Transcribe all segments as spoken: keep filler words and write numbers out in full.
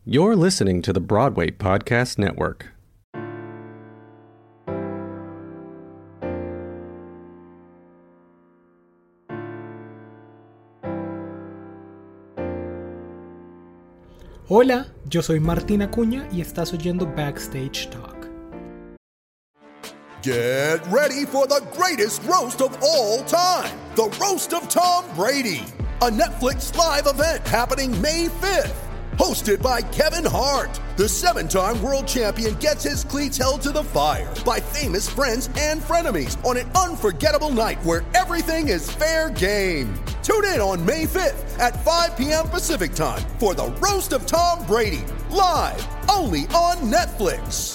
You're listening to the Broadway Podcast Network. Hola, yo soy Martín Acuña y estás oyendo Backstage Talk. Get ready for the greatest roast of all time, the Roast of Tom Brady, a Netflix live event happening May fifth. Hosted by Kevin Hart, the seven-time world champion gets his cleats held to the fire by famous friends and frenemies on an unforgettable night where everything is fair game. Tune in on May fifth at five p.m. Pacific time for the Roast of Tom Brady, live only on Netflix.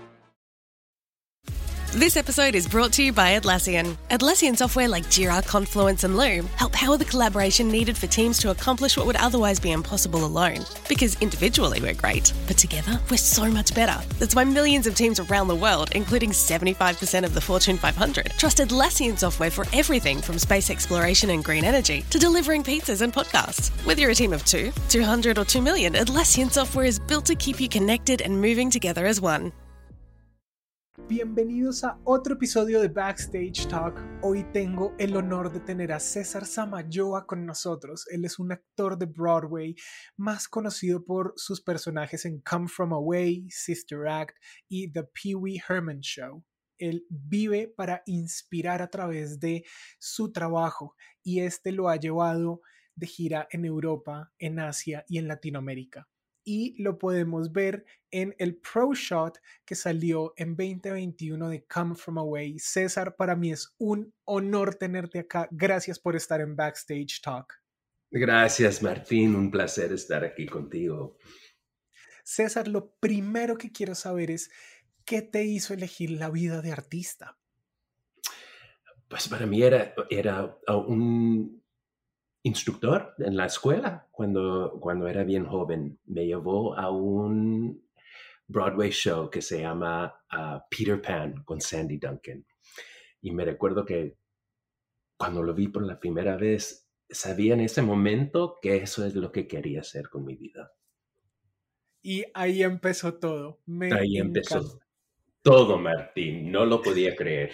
This episode is brought to you by Atlassian. Atlassian software like Jira, Confluence, and Loom help power the collaboration needed for teams to accomplish what would otherwise be impossible alone. Because individually we're great, but together we're so much better. That's why millions of teams around the world, including seventy-five percent of the Fortune five hundred, trust Atlassian software for everything from space exploration and green energy to delivering pizzas and podcasts. Whether you're a team of two, two hundred, or two million, Atlassian software is built to keep you connected and moving together as one. Bienvenidos a otro episodio de Backstage Talk. Hoy tengo el honor de tener a César Samayoa con nosotros. Él es un actor de Broadway más conocido por sus personajes en Come From Away, Sister Act y The Pee Wee Herman Show. Él vive para inspirar a través de su trabajo y este lo ha llevado de gira en Europa, en Asia y en Latinoamérica. Y lo podemos ver en el Pro Shot que salió en veinte veintiuno de Come From Away. César, para mí es un honor tenerte acá. Gracias por estar en Backstage Talk. Gracias, Martín. Un placer estar aquí contigo. César, lo primero que quiero saber es, ¿qué te hizo elegir la vida de artista? Pues para mí era, era un instructor en la escuela cuando, cuando era bien joven. Me llevó a un Broadway show que se llama uh, Peter Pan con Sandy Duncan. Y me recuerdo que cuando lo vi por la primera vez, sabía en ese momento que eso es lo que quería hacer con mi vida. Y ahí empezó todo. Me ahí encanta. empezó todo, Martín. No lo podía creer.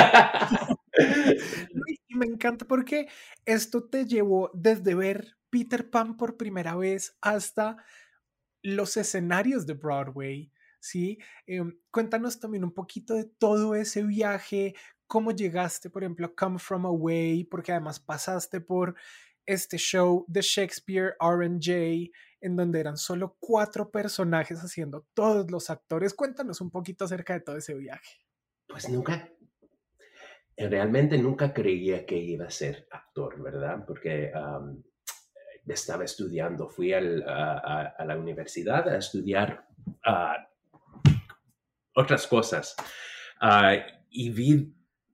Y me encanta porque esto te llevó desde ver Peter Pan por primera vez hasta los escenarios de Broadway, ¿sí? Eh, cuéntanos también un poquito de todo ese viaje, cómo llegaste, por ejemplo, a Come From Away, porque además pasaste por este show de Shakespeare R and J, en donde eran solo cuatro personajes haciendo todos los actores. Cuéntanos un poquito acerca de todo ese viaje. Pues nunca... Realmente nunca creía que iba a ser actor, ¿verdad? Porque um, estaba estudiando, fui al, a, a la universidad a estudiar uh, otras cosas. Uh, y vi,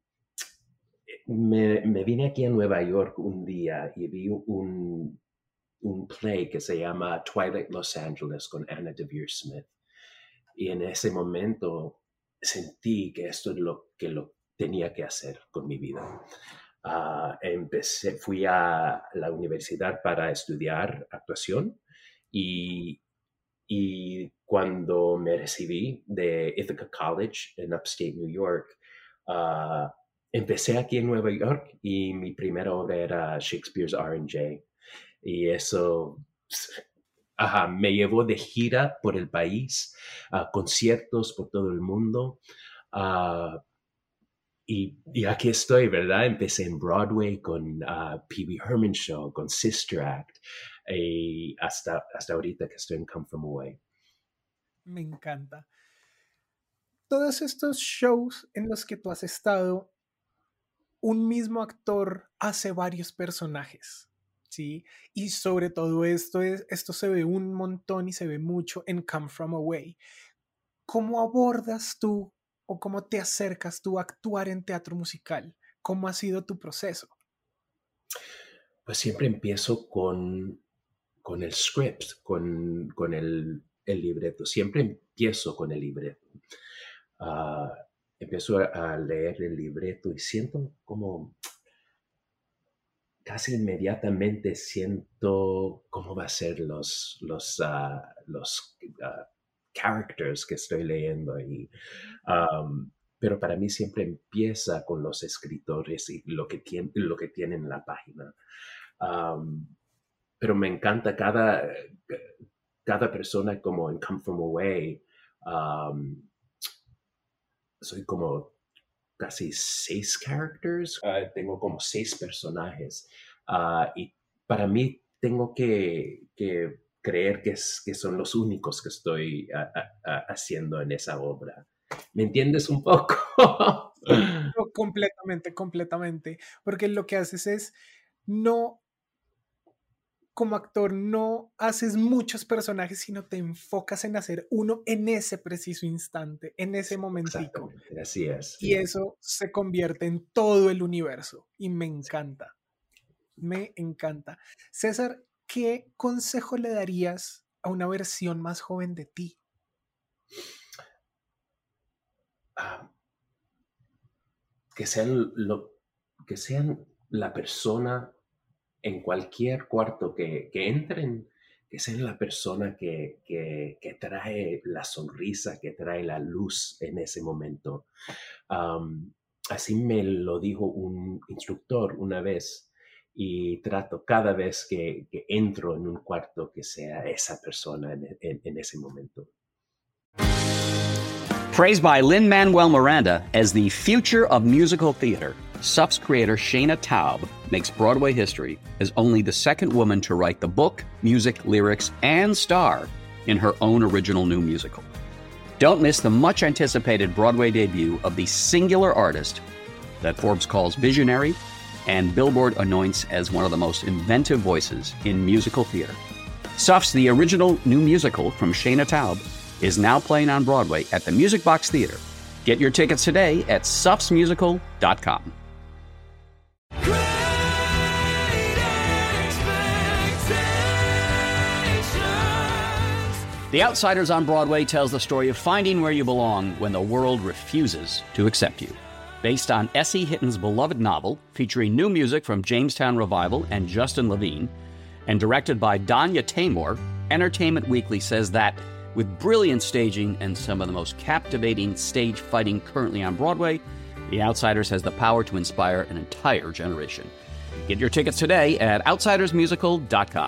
me, me vine aquí a Nueva York un día y vi un, un play que se llama Twilight Los Angeles con Anna Deavere Smith. Y en ese momento sentí que esto es lo que lo tenía que hacer con mi vida. Uh, empecé, fui a la universidad para estudiar actuación y, y cuando me recibí de Ithaca College en Upstate New York, uh, empecé aquí en Nueva York y mi primera obra era Shakespeare's R and J. Y eso uh, me llevó de gira por el país, uh, conciertos por todo el mundo. Uh, Y, y aquí estoy, ¿verdad? Empecé en Broadway con uh, Pee Wee Herman Show, con Sister Act, y hasta, hasta ahorita que estoy en Come From Away. Me encanta. Todos estos shows en los que tú has estado, un mismo actor hace varios personajes, ¿sí? Y sobre todo esto, es, esto se ve un montón y se ve mucho en Come From Away. ¿Cómo abordas tú o cómo te acercas tú a actuar en teatro musical? ¿Cómo ha sido tu proceso? Pues siempre empiezo con, con el script, con, con el, el libreto. Siempre empiezo con el libreto. Uh, empiezo a, a leer el libreto y siento como casi inmediatamente siento cómo va a ser los, los, uh, los uh, characters que estoy leyendo ahí. Um, pero para mí siempre empieza con los escritores y lo que, tiene, lo que tienen en la página. Um, pero me encanta cada, cada persona, como en Come From Away. Um, soy como casi seis characters, uh, tengo como seis personajes, uh, y para mí tengo que, que creer que, es, que son los únicos que estoy uh, uh, uh, haciendo en esa obra. ¿Me entiendes un poco? No, completamente, completamente, porque lo que haces es no, como actor no haces muchos personajes, sino te enfocas en hacer uno en ese preciso instante, en ese momentico. Exactamente, así es. Y Sí. eso se convierte en todo el universo y me encanta, me encanta. César, ¿qué consejo le darías a una versión más joven de ti? Uh, que sean, lo, que sean la persona en cualquier cuarto que, que entren, que sean la persona que, que, que trae la sonrisa, que trae la luz en ese momento. Um, así me lo dijo un instructor una vez, y trato cada vez que, que entro en un cuarto que sea esa persona en, en, en ese momento. Praised by Lin-Manuel Miranda as the future of musical theater, S U F's creator Shana Taub makes Broadway history as only the second woman to write the book, music, lyrics, and star in her own original new musical. Don't miss the much-anticipated Broadway debut of the singular artist that Forbes calls visionary and Billboard anoints as one of the most inventive voices in musical theater. S U F's The Original New Musical from Shana Taub is now playing on Broadway at the Music Box Theater. Get your tickets today at sufs musical dot com. The Outsiders on Broadway tells the story of finding where you belong when the world refuses to accept you. Based on S E Hitton's beloved novel, featuring new music from Jamestown Revival and Justin Levine, and directed by Danya Taymor, Entertainment Weekly says that with brilliant staging and some of the most captivating stage fighting currently on Broadway, The Outsiders has the power to inspire an entire generation. Get your tickets today at outsiders musical dot com.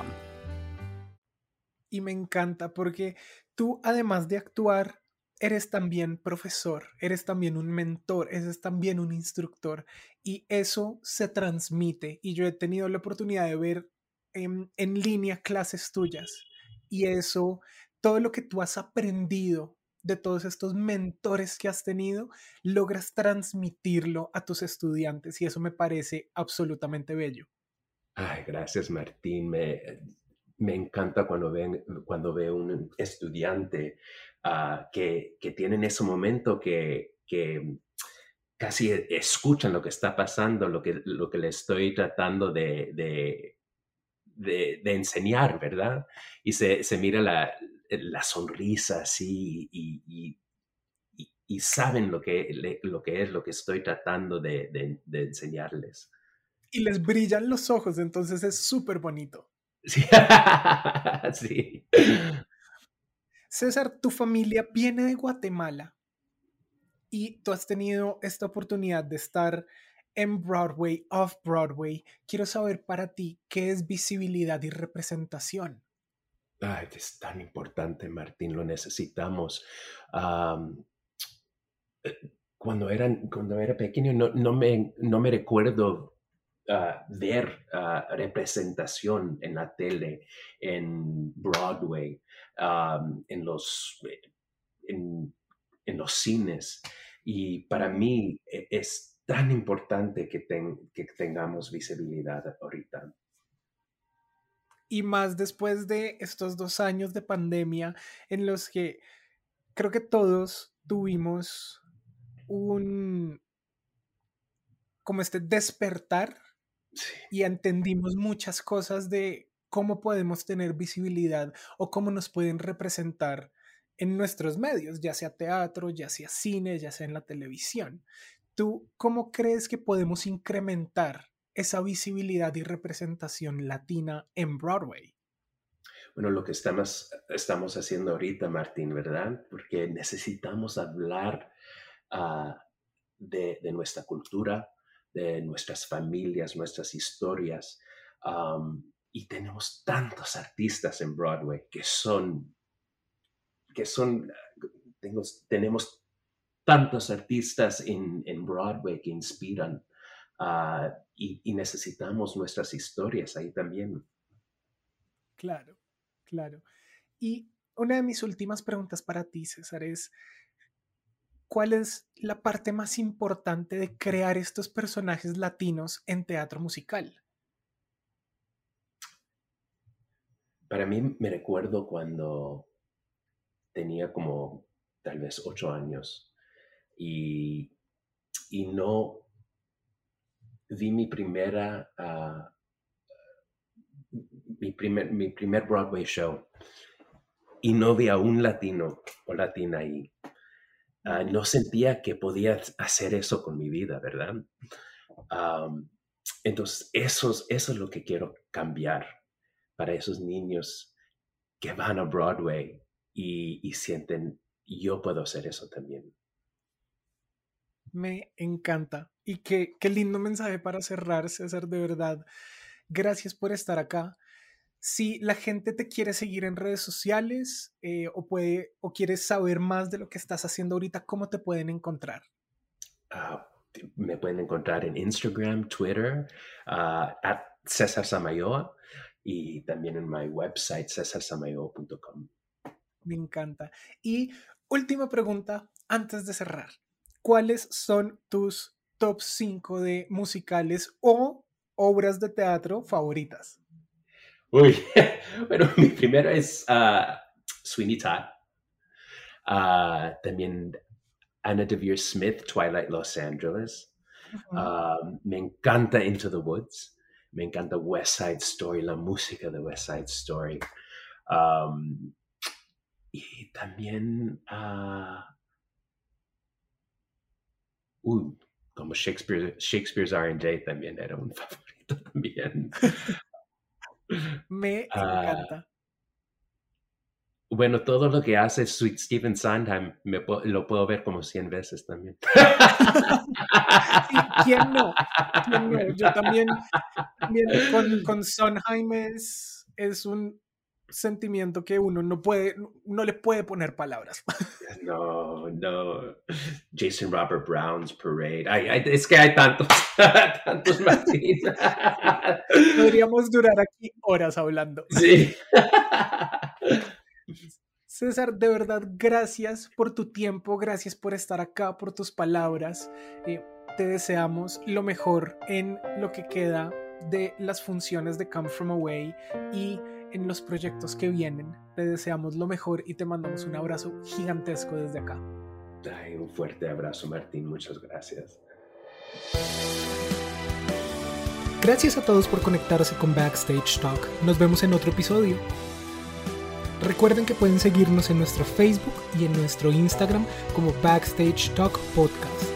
Y me encanta porque tú, además de actuar, eres también profesor, eres también un mentor, eres también un instructor, y eso se transmite. Y yo he tenido la oportunidad de ver en, en línea clases tuyas, y eso, todo lo que tú has aprendido de todos estos mentores que has tenido, logras transmitirlo a tus estudiantes, y eso me parece absolutamente bello. Ay, gracias, Martín. Me, me encanta cuando, ven, cuando veo un estudiante uh, que, que tiene en ese momento que, que casi escuchan lo que está pasando, lo que, lo que le estoy tratando de, de, de, de enseñar, ¿verdad? Y se, se mira la, la sonrisa así y, y, y, y saben lo que, lo que es lo que estoy tratando de, de, de enseñarles. Y les brillan los ojos, entonces es súper bonito. Sí. Sí. César, tu familia viene de Guatemala y tú has tenido esta oportunidad de estar en Broadway, off-Broadway. Quiero saber para ti, ¿qué es visibilidad y representación? Ay, es tan importante, Martín, lo necesitamos. Um, cuando, eran, cuando era pequeño no, no, me, no me recuerdo Uh, ver uh, representación en la tele, en Broadway, um, en, los, en, en los cines. Y para mí es tan importante que, ten, que tengamos visibilidad ahorita. Y más después de estos dos años de pandemia en los que creo que todos tuvimos un como este despertar. Sí. Y entendimos muchas cosas de cómo podemos tener visibilidad o cómo nos pueden representar en nuestros medios, ya sea teatro, ya sea cine, ya sea en la televisión. ¿Tú cómo crees que podemos incrementar esa visibilidad y representación latina en Broadway? Bueno, lo que estamos, estamos haciendo ahorita, Martín, ¿verdad? Porque necesitamos hablar uh, de, de nuestra cultura, de nuestras familias, nuestras historias. Um, y tenemos tantos artistas en Broadway que son, que son, tengo, tenemos tantos artistas en, en Broadway que inspiran uh, y, y necesitamos nuestras historias ahí también. Claro, claro. Y una de mis últimas preguntas para ti, César, es ¿cuál es la parte más importante de crear estos personajes latinos en teatro musical? Para mí me recuerdo cuando tenía como tal vez ocho años y, y no vi mi primera, uh, mi, primer, mi primer Broadway show y no vi a un latino o latina ahí. Uh, no sentía que podía hacer eso con mi vida, ¿verdad? Um, entonces, eso, eso es lo que quiero cambiar para esos niños que van a Broadway y, y sienten, yo puedo hacer eso también. Me encanta. Y qué, qué lindo mensaje para cerrar, César, de verdad. Gracias por estar acá. Si la gente te quiere seguir en redes sociales eh, o, puede, o quieres saber más de lo que estás haciendo ahorita, ¿cómo te pueden encontrar? Uh, me pueden encontrar en Instagram, Twitter, uh, at César Samayoa y también en mi website, cesar samayoa punto com. Me encanta. Y última pregunta antes de cerrar. ¿Cuáles son tus top cinco de musicales o obras de teatro favoritas? Uy, bueno, mi primero es uh, Sweeney Todd. Uh, también Anna Deavere Smith, Twilight Los Angeles. Uh-huh. Uh, me encanta Into the Woods. Me encanta West Side Story, la música de West Side Story. Um, y también, uh, uh, como Shakespeare, Shakespeare's R and J también era un favorito también. Me encanta. Uh, bueno, todo lo que hace Sweet Stephen Sondheim me, lo puedo ver como cien veces también. Sí, ¿quién no? ¿Quién no? Yo también, también con, con Sondheim es, es un sentimiento que uno no puede, no le puede poner palabras. No, no. Jason Robert Brown's Parade. Ay, ay, es que hay tantos, tantos Martín. Podríamos durar aquí horas hablando. Sí. César, de verdad, gracias por tu tiempo, gracias por estar acá, por tus palabras. Eh, te deseamos lo mejor en lo que queda de las funciones de Come From Away y en los proyectos que vienen. Te deseamos lo mejor y te mandamos un abrazo gigantesco desde acá. Ay, un fuerte abrazo, Martín. Muchas gracias. Gracias a todos por conectarse con Backstage Talk. Nos vemos en otro episodio. Recuerden que pueden seguirnos en nuestro Facebook y en nuestro Instagram como Backstage Talk Podcast.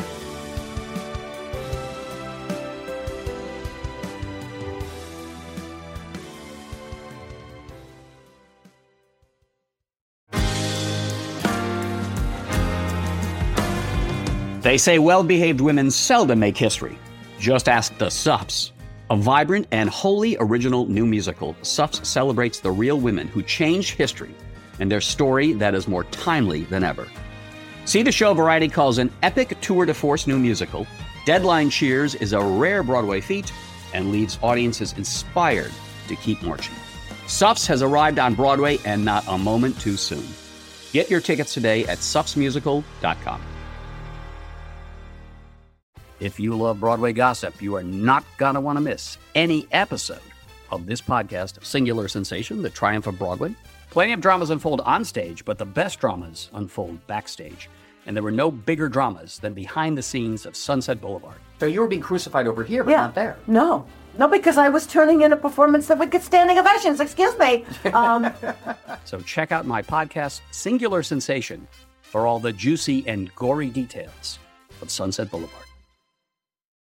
They say well-behaved women seldom make history. Just ask the Sups. A vibrant and wholly original new musical, Sups celebrates the real women who changed history and their story that is more timely than ever. See the show Variety calls an epic tour de force new musical, Deadline Cheers is a rare Broadway feat, and leaves audiences inspired to keep marching. Sups has arrived on Broadway and not a moment too soon. Get your tickets today at sups musical dot com. If you love Broadway gossip, you are not going to want to miss any episode of this podcast, Singular Sensation, The Triumph of Broadway. Plenty of dramas unfold on stage, but the best dramas unfold backstage. And there were no bigger dramas than behind the scenes of Sunset Boulevard. So you were being crucified over here, but yeah. not there. No. No, because I was turning in a performance that would get standing ovations. Excuse me. Um, so check out my podcast, Singular Sensation, for all the juicy and gory details of Sunset Boulevard.